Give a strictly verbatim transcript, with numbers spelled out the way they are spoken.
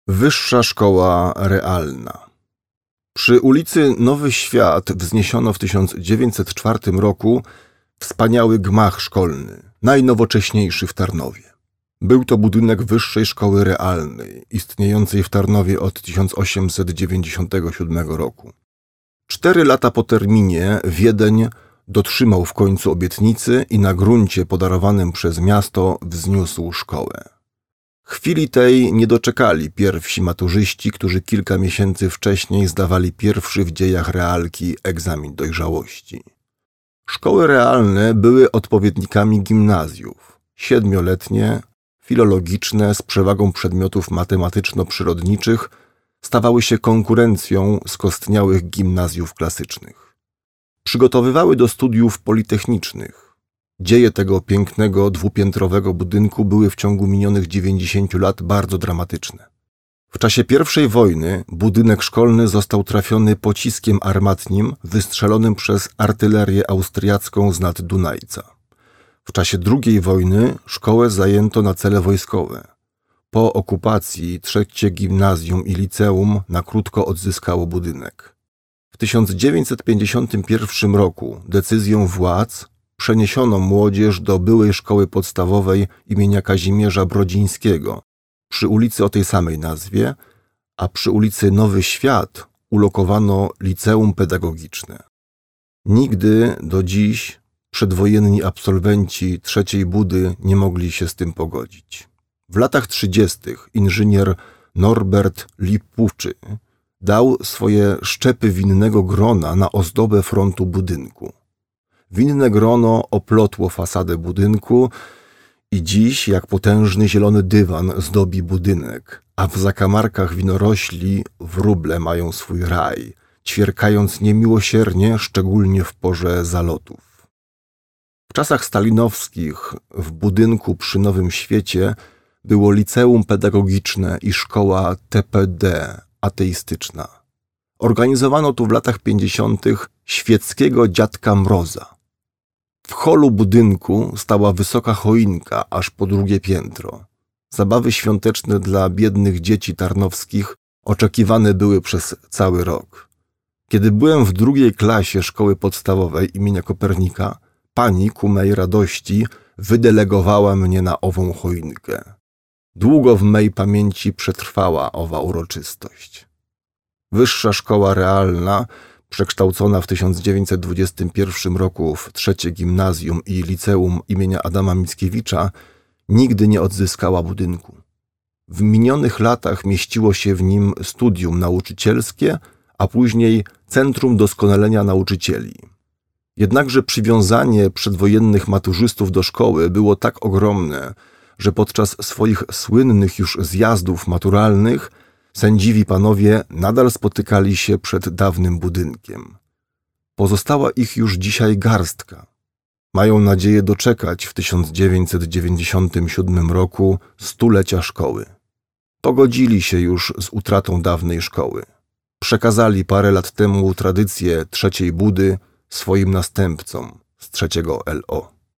Wyższa Szkoła Realna. Przy ulicy Nowy Świat wzniesiono w tysiąc dziewięćset czwartym roku wspaniały gmach szkolny, najnowocześniejszy w Tarnowie. Był to budynek Wyższej Szkoły Realnej, istniejącej w Tarnowie od tysiąc osiemset dziewięćdziesiątego siódmego roku. Cztery lata po terminie Wiedeń dotrzymał w końcu obietnicy i na gruncie podarowanym przez miasto wzniósł szkołę. Chwili tej nie doczekali pierwsi maturzyści, którzy kilka miesięcy wcześniej zdawali pierwszy w dziejach realki egzamin dojrzałości. Szkoły realne były odpowiednikami gimnazjów, siedmioletnie, filologiczne z przewagą przedmiotów matematyczno-przyrodniczych, stawały się konkurencją skostniałych gimnazjów klasycznych. Przygotowywały do studiów politechnicznych. Dzieje tego pięknego, dwupiętrowego budynku były w ciągu minionych dziewięćdziesięciu lat bardzo dramatyczne. W czasie pierwszej wojny budynek szkolny został trafiony pociskiem armatnim wystrzelonym przez artylerię austriacką z nad Dunajca. W czasie drugiej wojny szkołę zajęto na cele wojskowe. Po okupacji trzecie gimnazjum i liceum na krótko odzyskało budynek. W tysiąc dziewięćset pięćdziesiątym pierwszym roku decyzją władz przeniesiono młodzież do byłej szkoły podstawowej imienia Kazimierza Brodzińskiego przy ulicy o tej samej nazwie, a przy ulicy Nowy Świat ulokowano liceum pedagogiczne. Nigdy do dziś przedwojenni absolwenci trzeciej budy nie mogli się z tym pogodzić. W latach trzydziestych inżynier Norbert Lippuczy dał swoje szczepy winnego grona na ozdobę frontu budynku. Winne grono oplotło fasadę budynku i dziś jak potężny zielony dywan zdobi budynek, a w zakamarkach winorośli wróble mają swój raj, ćwierkając niemiłosiernie, szczególnie w porze zalotów. W czasach stalinowskich w budynku przy Nowym Świecie było liceum pedagogiczne i szkoła T P D ateistyczna. Organizowano tu w latach pięćdziesiątych świeckiego dziadka Mroza. W holu budynku stała wysoka choinka aż po drugie piętro. Zabawy świąteczne dla biednych dzieci tarnowskich oczekiwane były przez cały rok. Kiedy byłem w drugiej klasie szkoły podstawowej imienia Kopernika, pani ku mej radości wydelegowała mnie na ową choinkę. Długo w mej pamięci przetrwała owa uroczystość. Wyższa Szkoła Realna, przekształcona w tysiąc dziewięćset dwudziestym pierwszym roku w trzecie gimnazjum i liceum imienia Adama Mickiewicza, nigdy nie odzyskała budynku. W minionych latach mieściło się w nim studium nauczycielskie, a później Centrum Doskonalenia Nauczycieli. Jednakże przywiązanie przedwojennych maturzystów do szkoły było tak ogromne, że podczas swoich słynnych już zjazdów maturalnych sędziwi panowie nadal spotykali się przed dawnym budynkiem. Pozostała ich już dzisiaj garstka. Mają nadzieję doczekać w tysiąc dziewięćset dziewięćdziesiątym siódmym roku stulecia szkoły. Pogodzili się już z utratą dawnej szkoły. Przekazali parę lat temu tradycję trzeciej budy swoim następcom z trzeciego L O.